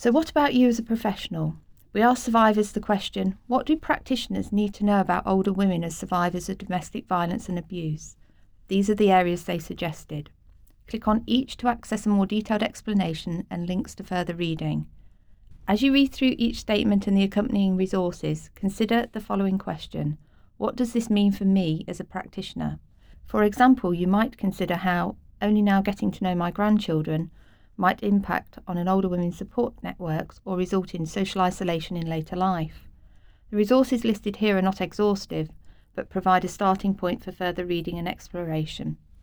So what about you as a professional? We asked survivors the question, what do practitioners need to know about older women as survivors of domestic violence and abuse? These are the areas they suggested. Click on each to access a more detailed explanation and links to further reading. As you read through each statement and the accompanying resources, consider the following question. What does this mean for me as a practitioner? For example, you might consider how only now getting to know my grandchildren might impact on an older women's support networks or result in social isolation in later life. The resources listed here are not exhaustive, but provide a starting point for further reading and exploration.